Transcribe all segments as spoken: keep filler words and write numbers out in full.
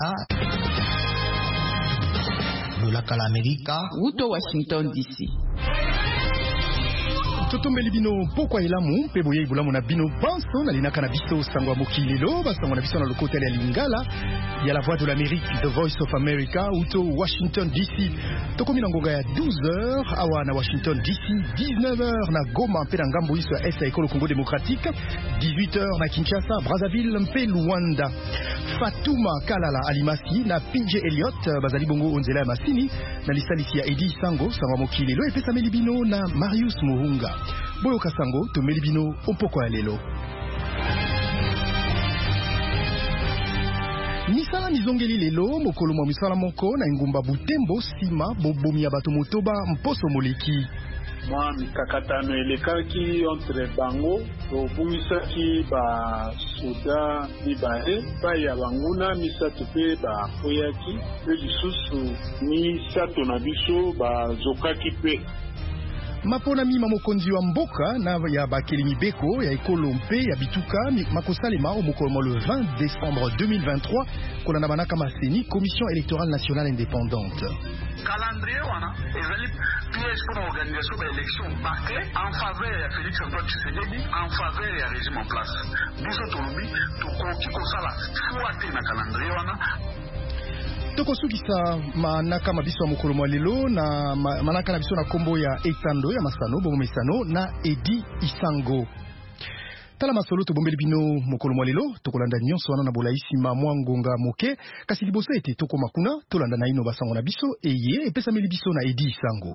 Lola Amerika uto Washington D C. Totombeli bino pokwa elamu pe boye ibulamu na bino banso na linaka na biso sangwa mokilelo basango na biso na lokotele ya Lingala ya la voix de l'Amérique, The Voice of America uto Washington D C. Tokomi na ngonga ya douze heures awa na Washington D C, dix-neuf heures na Goma mpe na ngambo iso ya Est ya ekolo Congo Démocratique, dix-huit heures na Kinshasa, Brazzaville mpe Luanda. Fatuma Kalala Alimasi na P J Elliott bazali bongo onzela ya masini na lisalisi ya Edi Sango sangwa mokilelo epesa melibino na Marius Muhunga. Boyo Kasango to melibino opoko ya lelo. Misala mizongeli lelo mokolo mwa misala moko na ngumba Butembo sima bobomi ya bato motoba mposo moleki. Mwa mikakatano elekaki entre bango obungisaki ba soda mibale baya banguna misato pe ba oyaki pe lisusu misato na biso bazokaki pe. Mapona mima mokonzi wa mboka na ya bakeli mibeko ya ekolo mpe ya bituka makosalema o mokolo le vingt décembre deux mille vingt-trois kolanda banaka maseni Commission électorale nationale indépendante. Calendrier wana ezali pièce pour l'organisation de l'élection bâclé en faveur de Félix Antoine Tshisekedi, en faveur du régime en place. Biso tolobi tokoki kosala fuate na calendrier wana. Tokosukisa manaka mabiso ya mokolo mwa lelo na manaka na biso na kombo ya Etando ya Masano bomo mesano na Edi Isango. Tala masolo tobombeli bino mokolo mwa lelo tokolanda nyonso wana na bolaisi ma mwangonga moke kasi liboso ete tokoma kuna tolanda na ino basango na biso eye epesa meli biso na Edi Isango.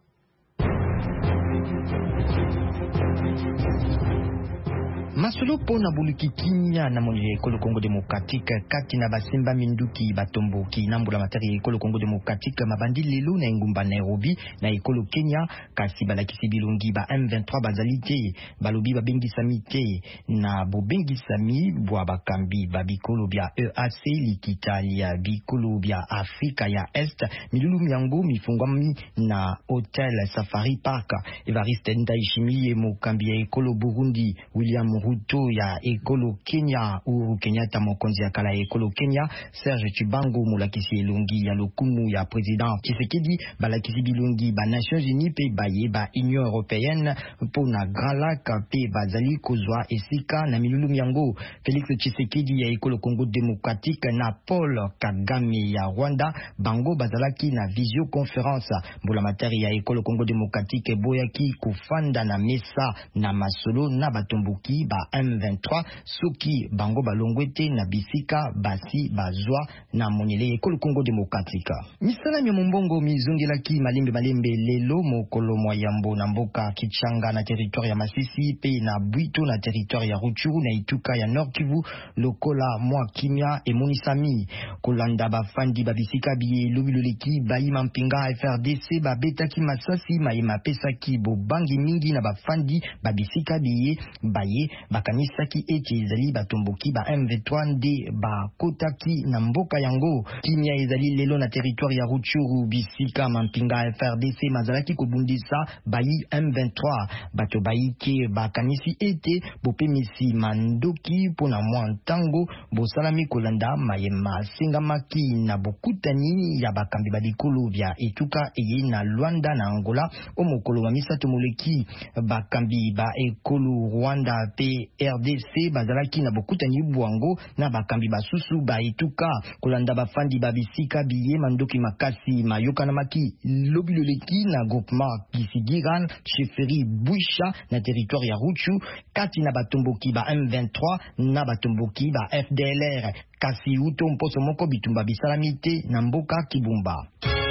Masolo pona buluki kinya na monile ekolo Congo Démocratique kati na basimba minduki batomboki na mbula materi ekolo Congo Démocratique mabandi lelo na ngumba Nairobi na ekolo Kenya kasi balakisi bilongi ba M vingt-trois bazalite balobi babengisa te na bobengisa mi bwa bakambi babikolo bya E A C likitali ya bikolo bya Afrika ya Est milulu miango mifungwami na Hotel Safari Park. Evariste Ndayishimiye mokambi ya ekolo Burundi William Ruto ya ekolo Kenya Uhuru Kenyatta mokonzi ya kala ekolo Kenya Serge Chibango mulakisi elongi ya lokumu ya president Tshisekedi balakisi bilongi ba Nations Unies pe baye ba Union Européenne pona Grand Lac pe bazali kozwa esika na milulu miango. Félix Tshisekedi ya ekolo Congo Démocratique na Paul Kagame ya Rwanda bango bazalaki na visio conference mbula materi ya ekolo Congo Démocratique boyaki kufanda na mesa na masolo na batomboki ba M vingt-trois soki bango balongwete na bisika basi bazwa na monyele ekolo Congo Démocratique. Misala mi mombongo mizongelaki malembe malembe lelo mokolo moyambo na mboka Kichanga na territoire ya Masisi pe na Bwito na territoire ya Rutshuru na Ituka ya Nord Kivu lokola mwa kimia emonisami kolanda bafandi babisika biye lobiloleki bayima mpinga F R D C babetaki masasi mayema pesaki bobangi mingi na bafandi babisika biye baye bakanisaki eti ezali batomboki ba M vingt-trois nde bakotaki na mboka yango. Kimia ezali lelo na territoire ya Rutshuru bisika mampinga F R D C mazalaki kobundisa bayi M vingt-trois bato bayike bakanisi ete bopemisi mandoki pona mwa ntango bosalami kolanda mayema sengamaki na bokutani ya bakambi badikolo bya Etuka eye na Luanda na Angola omokolo wa misato moleki bakambi ba ekolo Rwanda pe R D C bazalaki na bokutani bwango na bakambi basusu ba Etuka kolanda bafandi babisika biye mandoki makasi mayoka na maki lobiloleki na groupement Kisigiran Cheferi Bwisha na territoire ya Rutshuru kati na batomboki ba M vingt-trois na batomboki ba F D L R kasi uto mposo moko bitumba bisalamite na mboka Kibumba.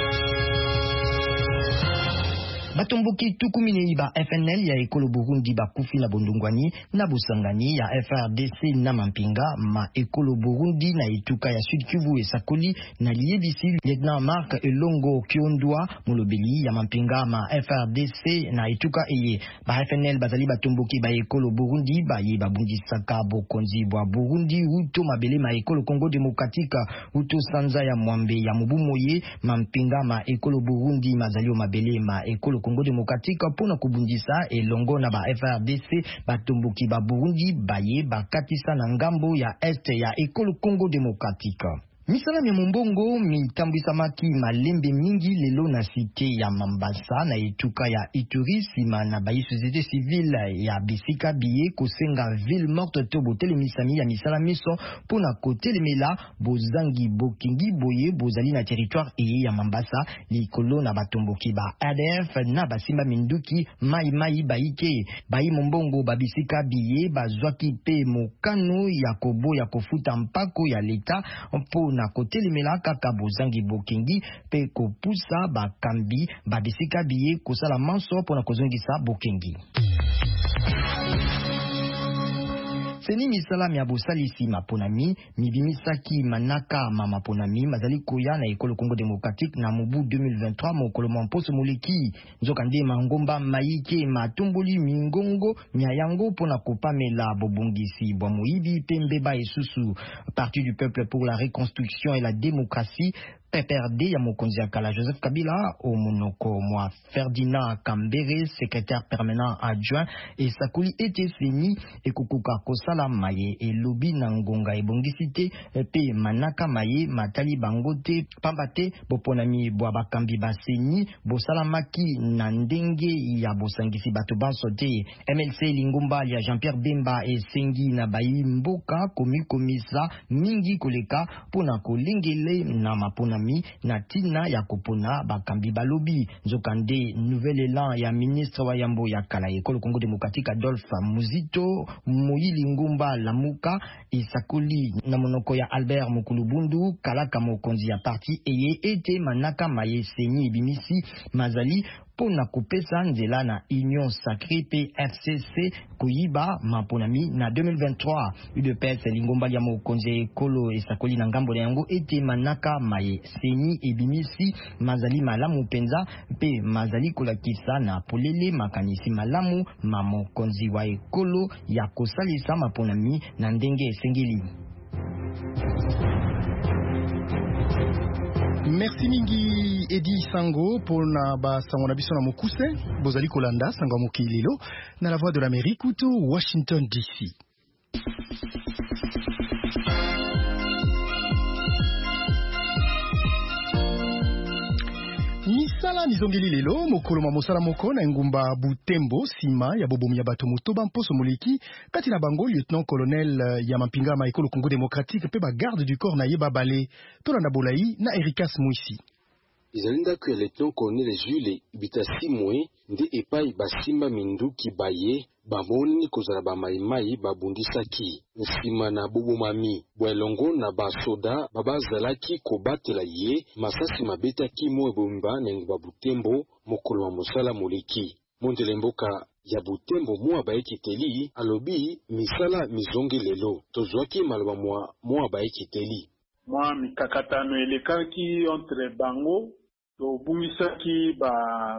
Batomboki tukumine ba F N L ya ekolo Burundi bakufi na bondungwani na busangani ya F R D C na mampinga ma ekolo Burundi na Ituka ya Sud Kivu esakoli na liebisi Lieutenant Marc Elongo Kiondwa mulobeli ya mampinga ma F R D C na Ituka eye ba F N L bazali batomboki ba ekolo Burundi baye babundisaka bokonzi bwa Burundi uto mabele ma ekolo Congo Démocratique uto sanza ya mwambe ya mubumoye mampinga ma ekolo Burundi mazali mabele ma ekolo Congo Démocratique pona kubundisa elongo na ba F R D C batomboki ba Burundi baye bakatisa na ngambo ya este ya ekolo Congo Démocratique. Misala ya Mumbongo mitambwisamaki malembe mingi lelo na cité ya Mambasa na etuka ya Ituri sima na bayi société civile ya Bisika Biye kosenga ville morte to botelemisa ya misala miso pona kotelemela bozangi bokingi boye bozali na territoire eye ya Mambasa likolo na batomboki ba A D F na basimba minduki mai mai baike bayi Mumbongo babisika Biye bazwaki pe mokano ya kobo ya kofuta mpako ya leta mpo na kotelemela kaka bozangi bokengi pe kopusa bakambi babisika Biye kosala manso pona kozongisa bokengi. Seni misala mi abosalisi maponami mibimisaki manaka mama ponami mazali koya na ekolo Congo démocratique na mobu deux mille vingt-trois mokolo mamposo moleki nzokande mangomba maike matumbuli mingongo nyayango pona kopamela bobongisi bwa moyibi pembeba esusu Parti du peuple pour la reconstruction et la démocratie P P R D ya mokonzi ya kala Joseph Kabila au monoko mwa Ferdinand Kambere secrétaire permanent adjoint et sakuli ete seni ekokuka kosala maye elobi na ngonga ebongisite pe manaka maye matali bangote pambate boponami bwa bakambi baseni bosalamaki na ndenge ya bosangisi bato bansote M L C Lingomba ya Jean-Pierre Bemba esengi na bayi mboka komi komisa mingi koleka pona kolengele na mapona na tina ya kopona bakambi balobi nzokande nouvel élan ya ministre wa yambo ya kala ekolo Congo démocratique Adolphe Muzito Moyili Ngumba Lamuka isakoli na monoko ya Albert Mukulubundu kalaka mokonzi ya parti eye ete manaka maye senyi bimisi mazali pona kopesa nzela na Union Sacrée P F C C kuyiba maponami na deux mille vingt-trois U D P S Lingomba ya mokonzi ekolo esakoli na ngambo na yango ete manaka maye senyi ebimisi mazali malamu penza pe mazali kolakisa na polele makanisi malamu mamokonzi wa ekolo ya kosalisa maponami na ndenge esengeli. Merci mingi Edi Sango pour na ba sango na biso na mokuse bozali kolanda sango mokililo na la voix de l'Amérique ou to Washington D C. Misala mizongeli lelo mokolo ma mosala moko na ngumba Butembo sima ya bobomi ya bato motoba mposo moleki kati na bango lieutenant colonel ya mampinga ma ekolo Congo démocratique pe ba garde du corps na yeba balé tona na bolai na Ericas Moisi. Izalinda que lieutenant colonel Jules Bitasi Mwe nde epai basimba minduki baye bamoni kozala ba maimai babundisaki nsima na bobo mami bwelongo na basoda babazalaki kobatela ye masasi mabetaki mo ebomba nengo Butembo mokolo wa mosala moleki mondele mboka ya Butembo mwa baekiteli alobi misala mizonge lelo tozwaki maloba mwa mwa baekiteli mwa mikakatano elekaki entre bango to bungisaki ba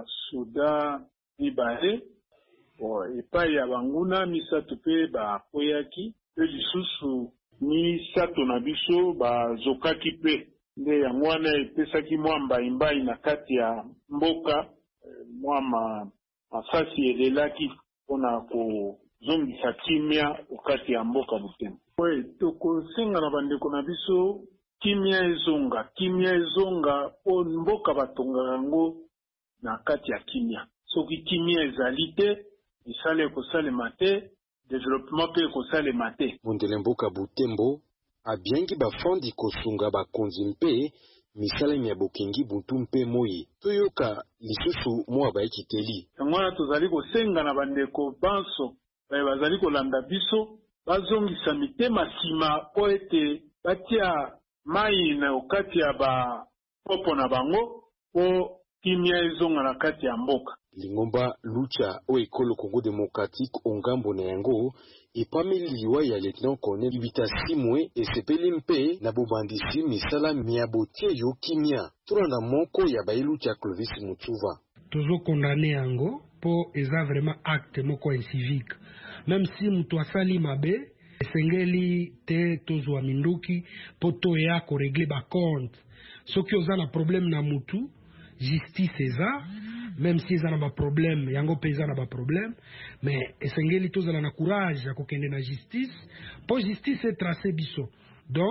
soda ibare o epai ya banguna misatu pe ba koyaki pe lisusu misatu na biso bazokaki pe nde yango wana epesaki mwa mbaimbai na kati ya mboka mwa masasi elelaki mpona kozongisa kimia okati ya mboka Butembo. We tokosenga na bandeko na biso kimia ezonga kimia ezonga po mboka batonga yango na kati ya kimia soki kimia ezali te isale kosalema te développement pe kosalema te. Mondele mboka Butembo abiengi bafandi kosunga bakonzi mpe misala ya bokengi buntu mpe moyi toyoka lisusu mwa baekiteli ngwana tozali kosenga na bandeko banso bazali kolanda biso bazongisa mitema sima po ete batia mai na okati ya ba popo na bango po kimia ezonga na kati ya mboka. Lingomba Lucha o ekolo Congo démocratique ongambo na yango epameli liwa ya lieutenant colonel Bitasi Mwe esepeli mpe na bobandisi misala miabotie yo kimia tura na moko ya bailucha Clovis Mutsuva. Tozo condamné yango po eza vraiment acte moko incivique même si mutu asali mabe esengeli te tozwa minduki po to ya ko régler ba compte soki oza na problème na mutu justice eza même si eza na ba problème yango pe eza na ba problème mais esengeli tozala na courage ya kokende na justice po justice etrace biso donc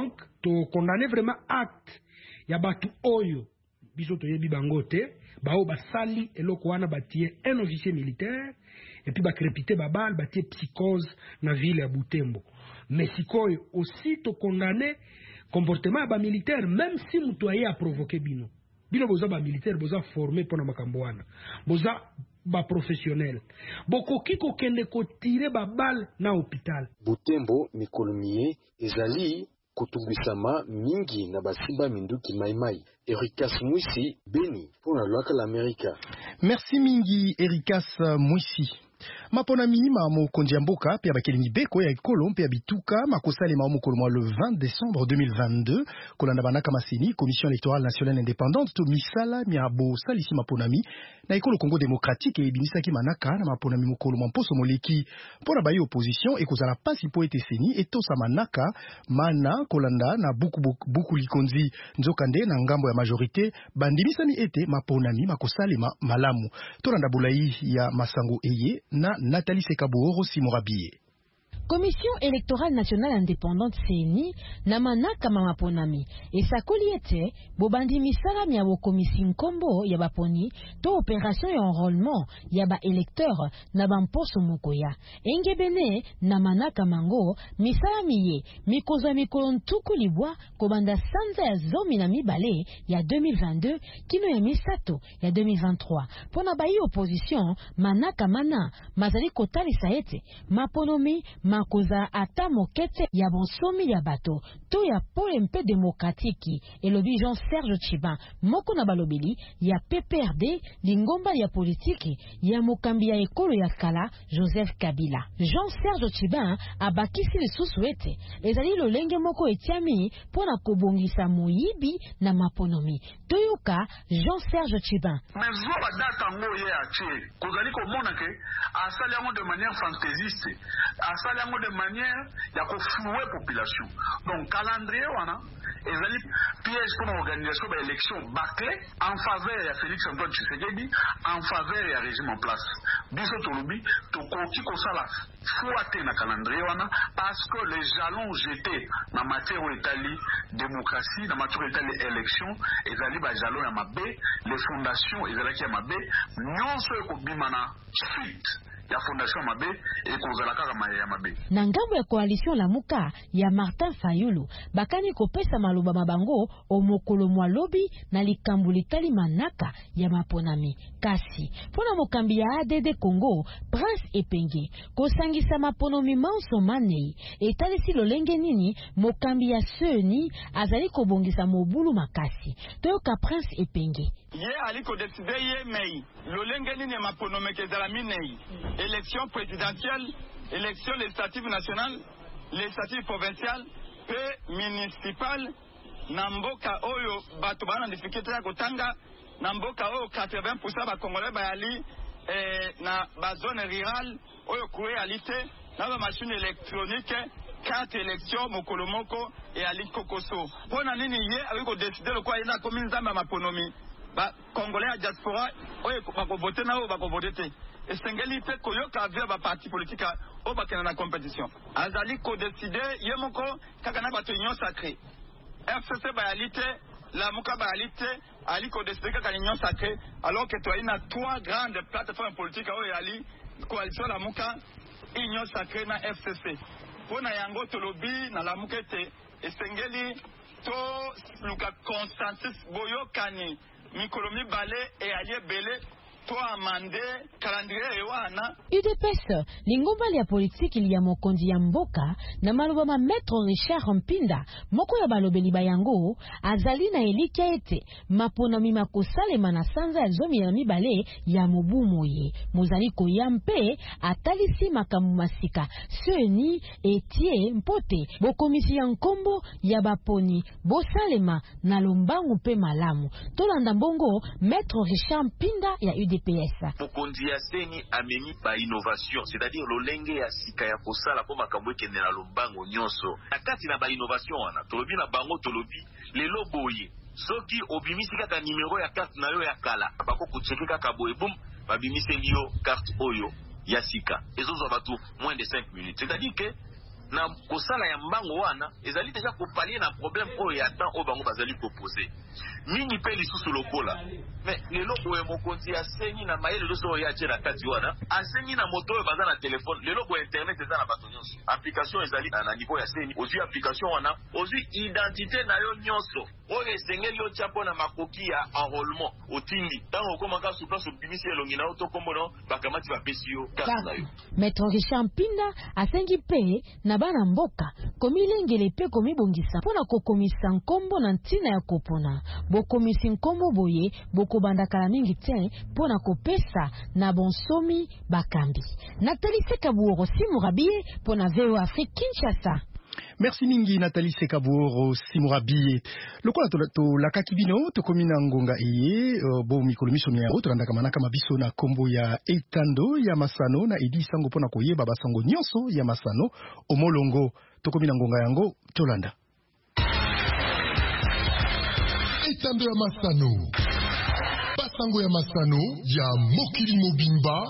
to condamner vraiment acte ya batu oyo biso toyebi bango te bao basali eloko wana batie un officier militaire et puis bakrepite babal batie psychose na ville ya Butembo. Mais sikoyo aussi to condamner comportement ba militaire même si mutu aye a provoquer bino bino boza ba militaire boza formé pona makambo wana boza ba professionnel boko kiko kende ko tirer ba balle na hôpital. Butembo mikolomie ezali kutumbisama mingi na basimba minduki maimai. Ericas Mwisi, Beni, pour la loi de l'Amérique. Merci mingi Ericas Mwisi. Mapona minima mo kondiamboka pia bakeli beko ya ekolo pia bituka makosale ma mokolo le vingt décembre deux mille vingt-deux kolanda banaka masini commission électorale nationale indépendante to misala miabo salisi maponami na ekolo Congo démocratique et binisaki manaka na maponami mokolo mposo moleki pona bayi opposition ekozala pasi po eteseni etosa manaka mana kolanda na buku buku likonzi nzokande na ngambo ya majorité bandimisani ete maponami makosale ma malamu tolanda bulai ya masango eye na Nathalie Sekaboro Simorabie. Commission électorale nationale indépendante C N I na manaka mamaponami esakoli ete bobandi misala mia bokomisi nkombo ya baponi to opération ya enrôlement ya ba électeur na bamposo mokoya engebene na manaka mango misala miye mikozo mikolo ntuku libwa kobanda sanza ya zomi na mibale ya deux mille vingt-deux kino ya misato ya deux mille vingt-trois pona bayi opposition manaka mana mazali kotalisa ete maponomi makoza ata mokete ya bonsomi ya bato to ya pole mpe demokratiki elobi Jean Serge Chiban moko na balobeli ya P P R D lingomba ya politiki ya mokambi ya ekolo ya kala Joseph Kabila. Jean Serge Chiban abakisi lisusu ete ezali lolenge moko etiami pona kobongisa moyibi na maponomi toyoka Jean Serge Chiban. Mais zoba data ngo ye ache kozali komona ke asali yango de manière fantaisiste asali yango de manière ya koflouer population. Donc calendrier wana ezali piège pour l'organisation de l'élection bâclée en faveur de Félix Antoine Tshisekedi, en faveur du régime en place. Biso tolobi tokoki kosala fouaté na calendrier wana parce que les jalons jetés na matière etali démocratie, na matière etali élection, ezali ba jalons ya mabe, les fondations ezalaki ya mabe, nyonso ekobimana suite ya fondation mabe et kozalaka kama ya mabe. Na ngambo ya coalition la muka ya Martin Fayulu bakani kopesa maloba mabango omokolo mwa lobi na likambo litali manaka ya maponami kasi pona mokambi ya A D D Congo Prince Epenge kosangisa maponomi manso manei etali si lolenge nini mokambi ya seni azali kobongisa mobulu makasi toyoka Prince Epenge ye aliko décider ye mei lolenge nini maponome kezala minei élection présidentielle, élection législative nationale, législative provinciale, et municipale, Namboka Oyo, Batobana, difficulté à Kotanga, Namboka Oyo, quatre-vingts pour cent de Congolais, Bayali, na ba zone rurale, Oyo Koué Alite, na ba machine électronique, quatre élections, Mokolomoko et Ali Kokoso. Pour nini ye, avec décider le quoi, il y a commune zamba maponomi. Ba Congolais à diaspora, Oyo bako voter na Oyo bako voter. Et Sengeli fait koyoka avec ba parti politique au bakena na compétition. Azali ko décider yemoko kakana bato union sacrée. F C C bayalité, la muka bayalité, ali ko décider kakana union sacrée alors que toi il y a trois grandes plateformes politiques au yali coalition la muka union sacrée na F C C. Pona yango tolobi na la muka te et Sengeli to luka consensus boyokani mikolomi balé et allié belé U D P S lingombali ya politiki li ya mokonzi ya mboka na maloba ma maître Richard Mpinda moko ya balobeli bayango azali na elika ete maponami makosalema na sanza ya zomi ya mibale ya mobumo ye mozali koyampe atalisi makamu masika seni etie mpote bokomisi ya nkombo ya baponi bosalema na lombangu pe malamu tolanda mbongo maître Richard Mpinda ya U D P S. Mokonzi ya seni ameni ba innovation, c'est-à-dire lolenge ya sika ya kosala po makambo ekende na lombango nyonso. Na kati na ba innovation wana, tolobi na bango tolobi lelo boye. Soki obimisi kaka numéro ya carte na yo ya kala, bako kucheke kaka boye boum, babimisi liyo carte oyo ya sika. Ezozo batu moins de cinq minutes. C'est-à-dire que na kosala ya mbango wana ezali deja kopalier na problème oyo ya temps oyo bango bazali kopose mingi pe lisusu lokola mais lelo boye mokonzi asengi na mayele loso oyo atie na kati wana asengi na moto oyo baza na telefone lelo boye internet eza na bato nyonso application ezali na niveau ya seni ozwi application wana ozwi identité na yo nyonso oyo esengeli otia mpo na makoki ya enrôlement otindi ntango okomaka su place obimisi elongi na yo to kombo na bakamati bapesi yo kasi na yo. Maître Richard Mpinda asengi pe na bana mboka komilengele pe komibongisa mpona kokomisa nkombo na ntina ya kopona bokomisi nkombo boye bokobandakala mingi te mpona kopesa na bonsomi bakambi. Nathalie Sekabuoro Simurabie mpona V O Afrique Kinshasa. Merci mingi Nathalie Sekabuoro Simurabie. Lokola to, to lakaki bino to komina ngonga eye uh, bo mikolo miso miyango to landaka manaka mabiso na kombo ya Etando ya Masano na Edi Sango pona koyeba basango nyonso ya Masano omolongo to komina ngonga yango to landa. Etando ya Masano basango ya Masano ya mokili mobimba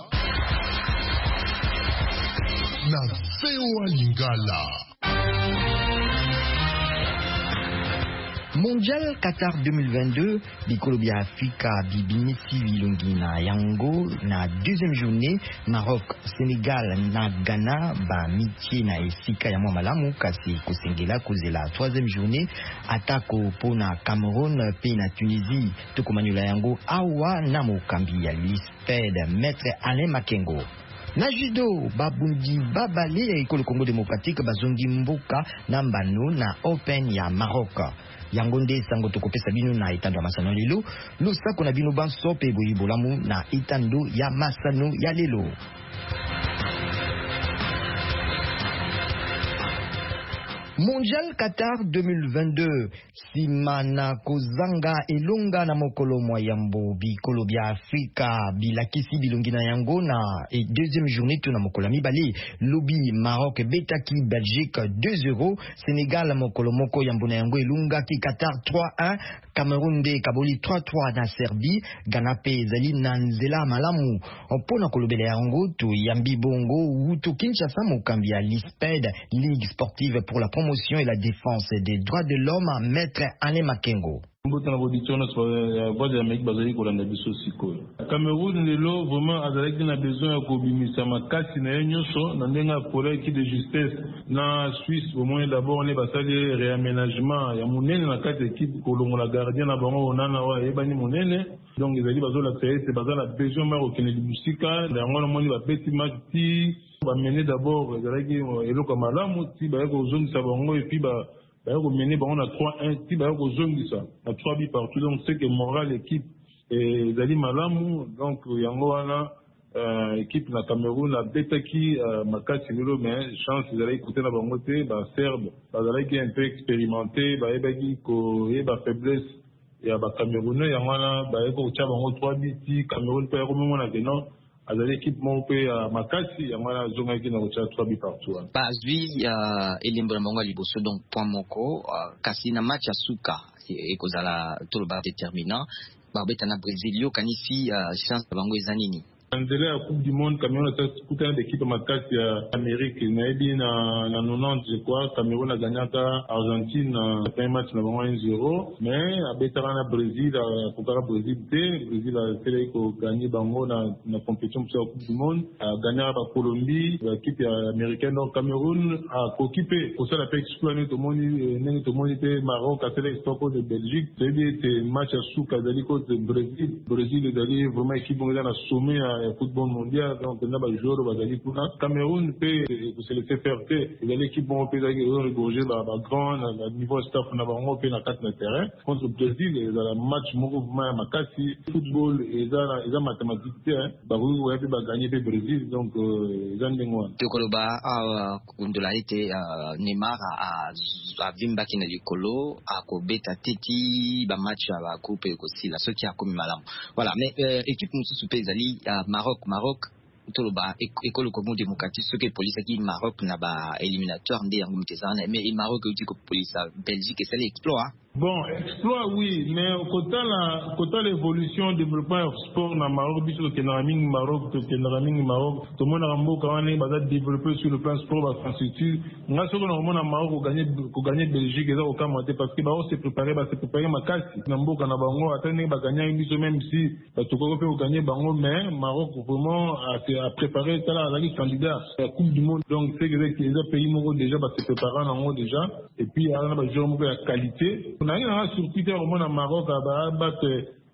na V O A Lingala. Mondial Qatar deux mille vingt-deux, Bikolobi Africa, Bibinisi, Bilongina, Yango, na deuxième journée, Maroc, Sénégal, na Ghana, ba Miti, na Esika, Yamo Malamu, Kasi, Kosengela, Kozela, troisième journée, Atako, Pona, Cameroun, Pays, na Tunisie, Tokomanula Yango, Awa, Namo, Kambia, Lisped, Maître Alain Makengo. Na judo babundi babale ya ekolo Congo démocratique bazongi mboka na mbano na Open ya Maroc. Yango nde sango tokopesa bino na Etando ya Masano lelo losako na bino banso pe boyibolamu na Etando ya Masano ya lelo. Mondial Qatar deux mille vingt-deux, Simana Kozanga Elonga na mokolo moyambo bikolo bia Afrika bilakisi bilongi na yango na et deuxième journée tuna mokolo mibale lobi Maroc betaki Belgique deux zéro, Sénégal mokolo moko yambo na yango elunga ki Qatar trois un, Cameroun de Kaboli trois trois na Serbie, Ghana pe ezali na nzela malamu opona kolobela yango to yambi bongo uto Kinshasa mokambi ya Lisped Ligue sportive pour la promotion et la défense des droits de l'homme à Maître Alain Makengo. Cameroun lelo vraiment azalaki na besoin ya kobimisa makasi na nyonso na ndenga pole ki de justesse na Suisse au moins d'abord on est basali réaménagement ya munene na kati équipe kolongola gardien na bango onana wa ebani munene donc ezali bazola créer c'est bazala besoin ma okene libusika yango na moni ba petit match ti ba mener d'abord ezalaki eloko malamu ti ba ko zongisa bango et puis ba on a trois un, si bah on a trois buts partout, donc c'est que moral l'équipe et Zali Malamou, donc Yangoana, équipe la Cameroun, la Betaki, Makati Nilo, mais chance ils allaient écouter la bangoté, bah Serbe, bah allaient un peu expérimenté, bah ebagi ko eba faiblesse et bah Camerounais, Yangoana, bah eko tcha bango trois buts, Cameroun peut remonter mon avenant. À l'équipe monté à Makasi, à moi zonga qui n'a pas trois buts partout. Bazui elimbo mbongo liboso donc point moko kasi na match asuka et kozala toloba déterminant barbeta na Brésilio kanisi chance bango ezanini. Andele la Coupe du Monde, Cameroun a tout un équipe Makasi à Amérique, Naibi na na quatre-vingt-dix je crois, Cameroun a gagné à Argentine un match na un zéro, mais à Betarana Brésil, à Pokara Brésil D, Brésil a fait gagner bango na na compétition pour la Coupe du Monde, a gagné à Colombie, l'équipe américaine donc Cameroun a occupé pour ça la paix exploité tout le monde, n'est tout le monde était Maroc a fait l'exploit de Belgique, c'est match à sous Kazaliko de Brésil, Brésil est allé vraiment équipe mondiale a sommé à football mondial donc on a ba joueur bazali kuna Cameroun peut se laisser faire que l'équipe bon peut regorger ba grand na niveau staff na bango pe na quatre na terrain contre Brésil et dans le match mouvement makasi football et ça et ça mathématique hein ba oui ouais ba gagner pe Brésil donc ils ont ngwa to koloba kundola été Neymar a a vimba kina likolo a ko beta teti ba match ba coupe ko sila ce qui a comme malam voilà mais équipe mususu pe ezali Maroc, Maroc, toloba école Congo démocratique ce que police qui Maroc n'a pas éliminatoire ndé en mais Maroc dit que police Belgique et c'est l'exploit Bon, exploit oui, mais au côté la côté l'évolution développement sport dans Maroc, puisque que dans le Maroc, que dans le Maroc, tout le monde a rambo quand on est basé développer sur le plan sport, la infrastructure. On a souvent normalement dans Maroc gagner gagner Belgique et ça au cas parce que Maroc s'est préparé, bah s'est préparé ma casse. Nambo quand Bango attendre bah gagner une mission même si bah tout le monde peut gagner Bango, mais Maroc vraiment a, a préparé ça là la liste candidat à la Coupe du Monde. Donc c'est que les pays moraux déjà bah s'est préparé en haut déjà et puis il y a un joueur de la qualité. On a eu sur Twitter au moins en Maroc à battre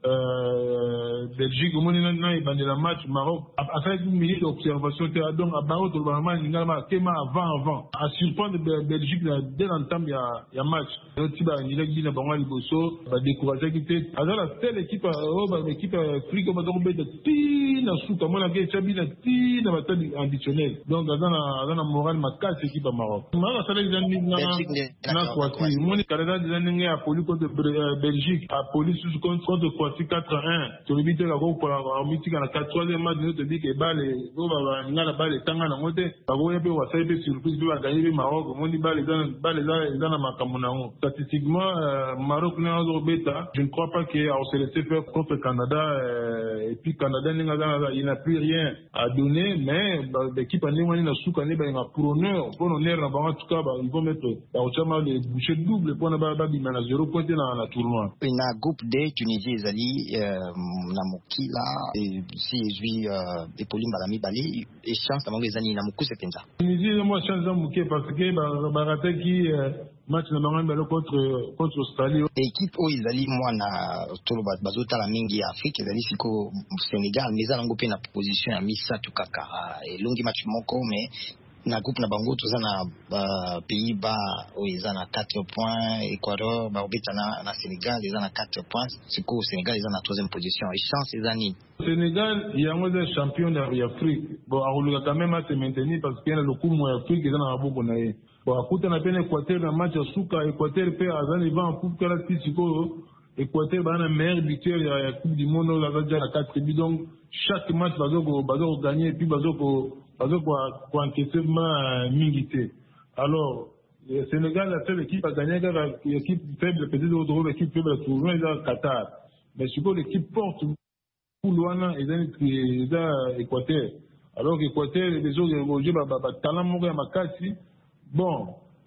euh, Belgique au moins il y a le match Maroc après une minute d'observation donc à Maroc normalement il y a avant avant à surprendre Belgique dès l'entame il y a il y a match l'autre bah il y a dit na bango liboso ba décourager qui était alors la telle équipe oh bah l'équipe Afrique va donc mettre ti na souka moi la gueule chabi na ti na bataille additionnel donc dans la dans la morale ma casse équipe à Maroc Maroc ça les amis na na quoi si moi le Canada des années à poli contre Belgique à poli sous contre contre quatre à un tu le bitais la go pour la mythique à la troisième match nous te dit que balle go ba ngala balle tanga na ngote ba go yebe wa saibe surprise ba gagner le Maroc moi ni balle dans balle dans na makambo na ngo statistiquement Maroc n'a pas bêta je ne crois pas qu'il a se laissé faire contre Canada et puis Canada il n'a plus rien à donner mais l'équipe en est na souka ne ba na pour honneur pour honneur na ba en tout cas ils vont mettre au chama les bouchées double pour na ba ba na zéro point dans la tournoi na groupe D Tunisie ezali na mokila si ezwi epoli malami bale et chance na ezali na mokuse penza Tunisie moi chance na moké parce que ba raté qui match na bango balo contre contre Australie équipe o ezali mwana tolo bazotala mingi ya Afrique ezali siko Sénégal mais ezala ngo pe na position ya misatu kaka elongi match moko mais na groupe na bango toza na uh, Pays-Bas o eza na quatre points, Ecuador ba obeta na, na Sénégal eza na quatre points, siko Sénégal eza na troisième position et chance eza ni Sénégal yango eza champion d'Afrique bon aoluka quand même à se maintenir parce que le coup mo Afrique eza na maboko na ye bon akuta na pene Équateur na match ya suka Équateur pe azali vent coupe kala siko Équateur ba na meilleur buteur ya Coupe du Monde la va déjà à quatre buts donc chaque match bazoko bazoko gagner et puis bazoko pour enquêter mingité. Alors, le Sénégal, la seule équipe à gagner, l'équipe faible, peut-être l'équipe faible, c'est le Qatar. Mais je suppose l'équipe porte pour Luana et l'Équateur. Alors qu'Équateur, les autres, talent mourir à Makassi. Bon,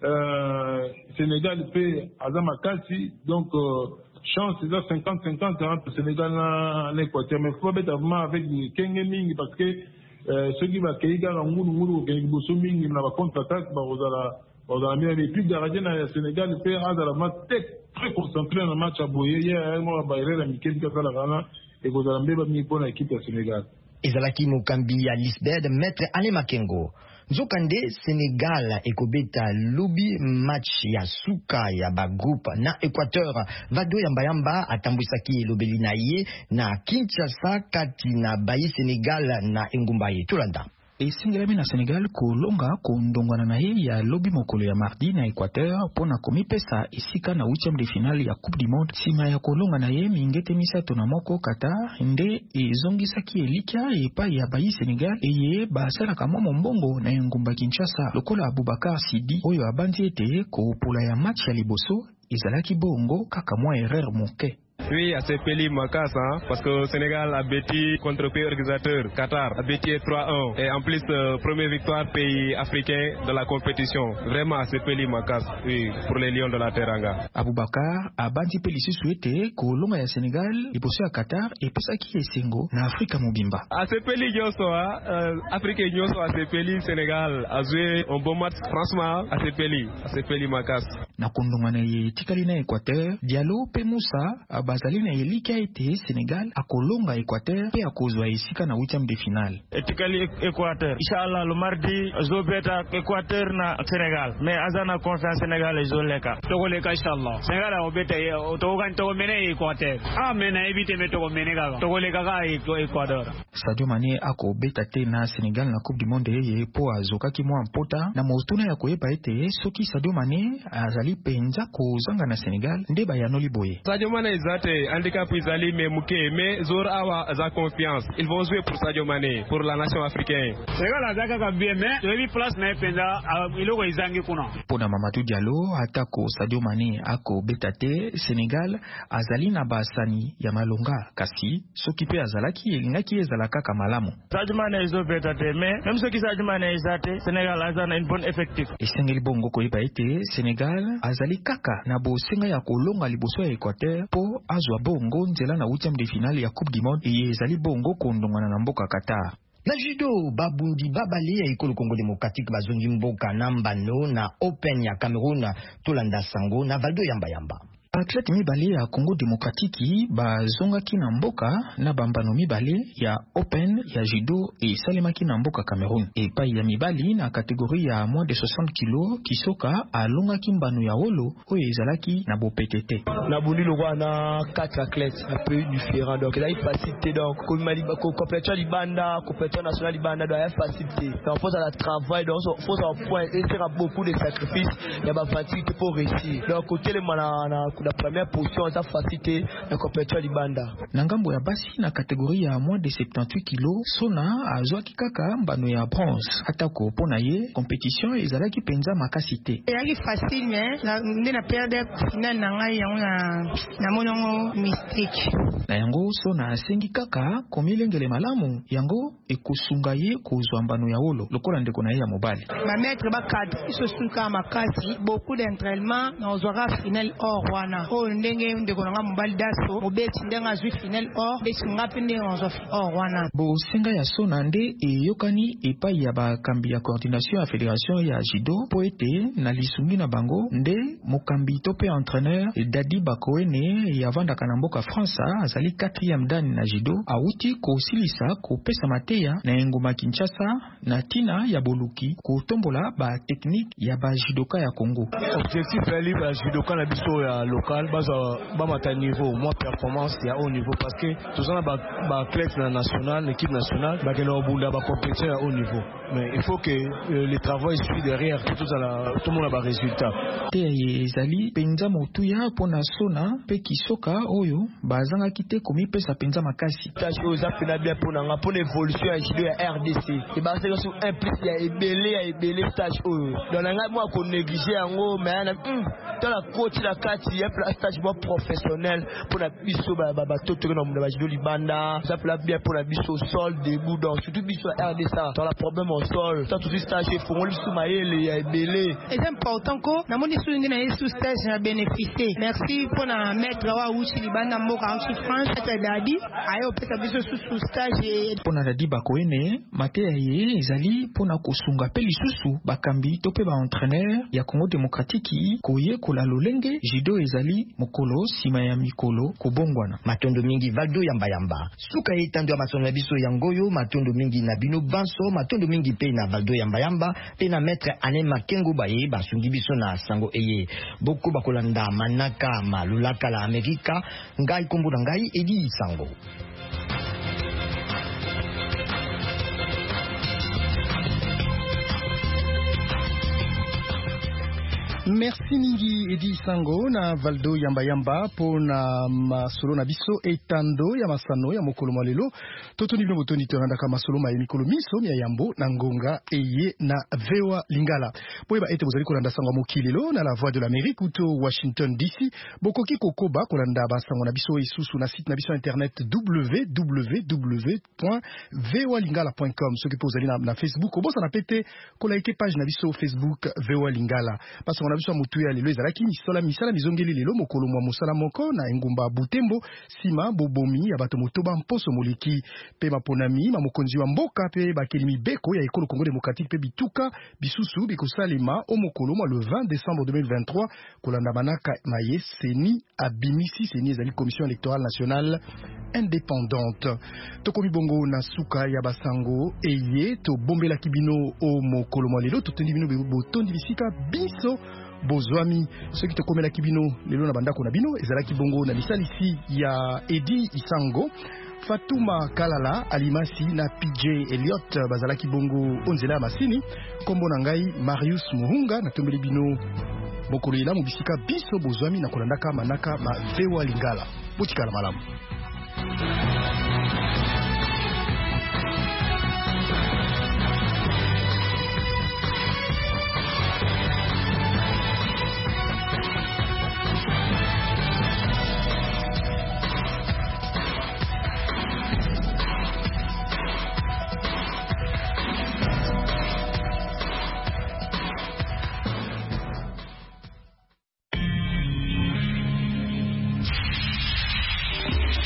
Sénégal fait à Makassi, donc chance, c'est cinquante cinquante entre Sénégal et l'Équateur. Mais il faut mettre avant avec des Kengeming parce que ceux qui vont accueillir un moulou moulou qui est bossé mingi na contre-attaque bah aux ala aux ala mais les plus gardien na Sénégal fait à la match très concentré dans le match à Boye hier moi ba ile la Mikel qui a la gana et aux ala mbeba mi pour l'équipe de Sénégal Ezalaki Mokambi à Lisbeth maître Ale Makengo Zokande Sénégal ekobeta lobby match ya suka ya ba groupe na Équateur vado yamba yamba atambwisaki lobeli na ye na Kinshasa kati na bayi Sénégal na engumba ye Tulanda esingelami na Sénégal kolonga kondongwana na ye ya lobi mokolo ya mardi na Équateur pona komipesa esika na huitième de finale ya Coupe du Monde sima ya kolonga na ye mingete misato na moko kata nde ezongisaki elikia epai ya bayi Sénégal eye basalaka mwa mombongo na engumba Kinshasa lokola Aboubacar Sidi oyo abandi ete kopola ya match ya liboso ezalaki bongo kaka mwa erreur moke. Oui, à Sepeli Makas, hein, parce que le Sénégal a bêti contre le pays organisateur, Qatar, a bêti trois un. Et en plus, euh, première victoire pays africain de la compétition. Vraiment à Sepeli Makas, oui, pour les Lions de la Teranga. Aboubacar a bandi pelisi souhaité que l'homme ya Sénégal est bossé à Qatar et pesa qui est Sengo na Afrika Mobimba. À Sepeli Nyoso, euh, Afrique Nyoso à Sepeli Sénégal a joué un bon match, franchement, à Sepeli, à Sepeli Makas. Na kondongana ye tikali na Équateur, Diallo pe Moussa bazali na elika ete Sénégal akolonga Équateur pe akozwa esika na huitième de finale. Etikali Équateur. Inshallah le mardi zobeta Équateur na Sénégal. Mais azana confiance Sénégal ezoleka. Togoleka inshallah. Sénégal obeta togan to mene Équateur. Ah mena éviter me to mene gaga. Togoleka ga Équateur. Sadio Mané ako beta te na Sénégal na Coupe du Monde ye po azoka ki mwa mpota na motuna ya koyeba ete soki Sadio Mané azali bazali penza kozanga na Sénégal nde bayanoli boye. Sadio Mané ezate handicap izali me muke me zor awa za confiance. Ils vont jouer pour Sadio Mané pour la nation africaine. Sénégal azaka ka bien mais debi place na penza iloko izangi kuna. Pona Mamadou Diallo atako Sadio Mané ako betate Sénégal azali na basani ya malonga kasi soki pe azalaki elingaki ezalaka kamalamu. Sadio Mané ezo betate mais même soki Sadio Mané ezate Sénégal azana une bonne effectif. Esengeli bongo koyeba ete Sénégal azali kaka na bosenga ya kolonga liboso ya Équateur po azwa bongo nzela na huitième de finale ya Coupe du Monde et ezali bongo kondongana na mboka Qatar. Na judo babundi babali ya ekolo Congo Démocratique bazongi mboka na mbano na Open ya Cameroun tolanda sango na Valdo Yamba Yamba. Athlète mibale ya Congo Démocratique bazongaki na mboka na bambano mibale ya Open ya judo et salemaki na mboka Cameroun. Et pa ya mibali na catégorie ya moins de soixante kilos kisoka alongaki mbano ya holo oyo ezalaki na bopetete. Na bundi lokwa na quatre athlètes un peu différents donc là il facilité donc comme mali ko compétition libanda compétition nationale libanda doit être facilité. Donc faut ça la travail donc faut ça point et faire beaucoup de sacrifices, il y a ba fatigue pour réussir. Donc côté le mana la première position ça facilité la compétition libanda. Na ngambo ya basi na catégorie ya moins de soixante-dix kilos sona azwaki kaka mbano ya bronze atako pona ye compétition ezalaki penza makasite. Ezalaki facile mais na ndena perdre finale na ngai yango na na monongo mystique. Na yango sona asengi kaka komilengele malamu yango ekosunga ye kozwa mbano ya holo lokola ndeko na ye ya mobali. Ma maître ba cadre isosuka makasi beaucoup d'entraînement na ozwaka finale or wana. Oh ndenge ndeko na mobali daso mobeti ndenga zwi finale or beti ngapi ndenge ozwa or wana. Bo senga ya sona nde eyokani epai ya bakambi ya coordination ya fédération ya judo po ete na lisungi na bango nde mokambi to pe entraîneur Dadi Bakoene ya vandaka na mboka France azali quatrième dan na judo auti kosilisa kopesa mateya na engoma Kinshasa na tina ya boluki kotombola ba technique ya ba judoka ya Congo. Objectif est libre judoka na biso ya local baza ba mata niveau moi performance ya haut niveau parce que tous on a ba ba athlète na national l'équipe nationale ba kena obunda ba compétition à haut niveau mais il faut que euh, le travail suit derrière tout ça la tout le monde a ba résultat. Te ezali penza motuya pona sona pe kisoka oyo bazanga kite komi pesa penza makasi. Tâche aux apena bien pona nga pour l'évolution ya judo ya R D C. Et ba c'est sur un plus ya ebele ya ebele tâche oyo. Donc nga moi ko négliger yango mais na dans la coach la kati ya stage bon professionnel pour la biso ba ba toto na ba judo libanda. Ça fait bien pour la biso sol debout donc surtout biso R D C. Dans la problème au sol. Ça tout stage pour le biso maele ya ebele. C'est important ko na moni su ngina yesu stage na bénéficier. Merci pour na mettre wa uchi libanda mboka en France ta dadi ayo pesa biso su stage pona Dadi Bakoene mateya ye ezali pona kosunga pe lisusu bakambi to pe ba entraîneur ya Congo Démocratique koye kola lolenge judo ezali mokolo sima ya mikolo kobongwana matondo mingi Valdo Yamba Yamba suka etando ya masono biso ya ngoyo matondo mingi na bino banso matondo mingi pe na Valdo Yamba Yamba pe na maître Ane Makengo baye basungi biso na sango eye boko bakolanda manaka malulaka la Amerika ngai kombo na ngai edi sango. Merci mingi Edi Sango na Valdo Yamba Yamba pona masolo na biso etando ya masano ya mokolo malelo totoni bino botoni teranda ka masolo ma mikolo miso ya yambo na ngonga eye na vewa lingala boyeba ete bozali kolanda sango mokilelo na la voix de l'Amérique ou to Washington D C bokoki kokoba kolanda ba sango na biso isusu na site na biso internet w w w point vewa lingala point com ce que pozali na, na Facebook obosa na pete ko like page na biso Facebook vewa lingala parce que biso mutu ya lelo ezalaki misola misala mizongeli lelo mokolo mwa musala moko na engumba Butembo sima bobomi ya bato motoba mposo moliki pe maponami ma mokonzi wa mboka pe bakelimi beko ya ekolo Congo Démocratique pe bituka bisusu bikosalema o mokolo mwa le vingt décembre deux mille vingt-trois kolanda manaka maye seni abimisi seni ezali commission électorale nationale indépendante tokomi bongo na suka ya basango eye to bombela kibino o mokolo mwa lelo totendi bino botondi bisika biso bozwami ceux qui te komela kibino lelo na bandako na bino ezalaki bongo na lisalisi ya Edi Isango Fatuma Kalala Alimasi na P J Elliot bazalaki bongo onzela masini kombo na ngai Marius Muhunga na tombeli bino mokolo elamu bisika biso bozwami na kolandaka manaka ma V O A Lingala. Botikala malamu.